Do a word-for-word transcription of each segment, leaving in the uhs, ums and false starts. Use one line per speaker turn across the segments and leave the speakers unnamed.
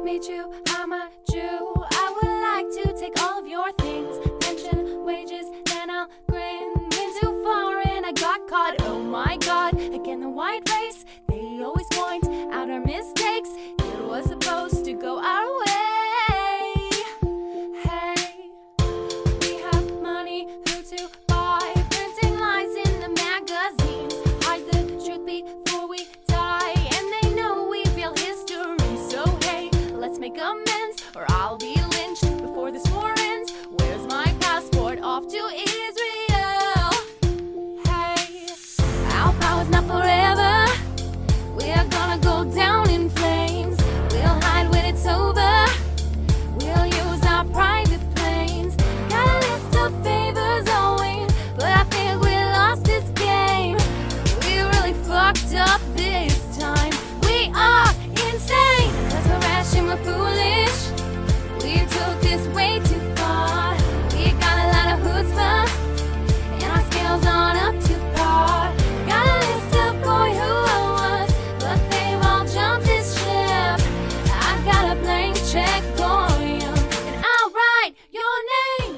meet you, I'm a Jew. I would like to take all of your things, pension, wages, then I'll grin. Been too far and I got caught, oh my god. Again, the white race, they always point out our mistakes. It was supposed to go our way. Hey, we have money, who to buy? Printing lies in the magazines, hide the truth before we die. And they know we feel history, so hey, let's make amends or I'll be lynched before this war ends. Where's my passport? Off to Israel. Hey, our power's not forever. We're gonna go down in flames. We'll hide when it's over. We'll use our private planes. Got a list of favors owing, but I think we lost this game. We really fucked up this time. We are insane, cause we're rash and we're foolish. We took this way too far. We got a lot of chutzpah, and our scales aren't up to par. Got a list of boy who I was, but they've all jumped this ship. I got a blank check going, and I'll write your name.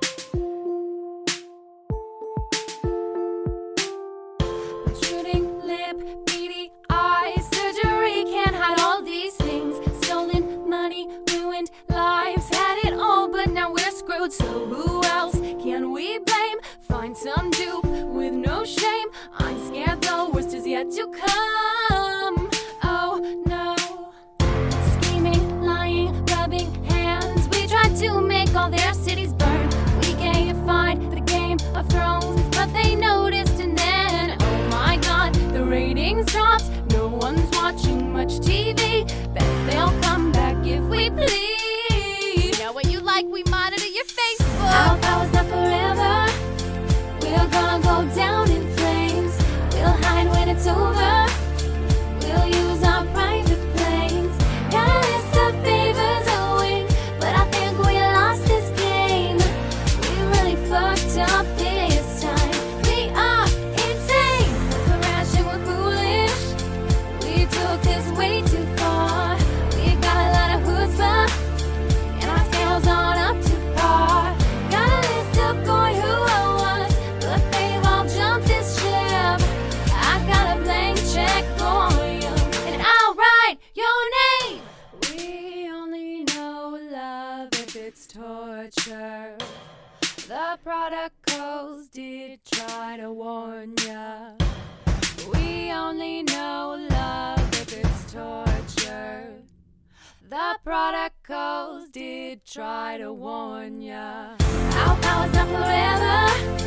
Protruding lip, beady eyes, surgery can't hide all these things. Stolen money, ruined lives, had it all, but now we're screwed. So who else can we blame? Find some dupe with no shame. I'm scared the worst is yet to come. Oh no. Scheming, lying, rubbing hands. We tried to make all their cities burn. We gamified the Game of Thrones, but they noticed and then, oh my god, the ratings dropped. No one's watching much T V. Bet they'll come back if we please. Know what you like, we monitor your Facebook. Our power's not forever. We're gonna go down in flames. We'll hide when it's over. We'll use our private planes. Got a list of favors owing, but I think we lost this game. We really fucked up this time. We are insane, cause we're rash and we're foolish. We took this way too far. We got a lot of chutzpah, and our scales aren't up to par. Got a list of boy who I was, but they've all jumped this ship. I got a blank check going, and I'll write your name. We only know love if it's torture. The prodigals did try to warn ya. We only know love if it's torture. The prodigals did try to warn ya. Our power's not forever.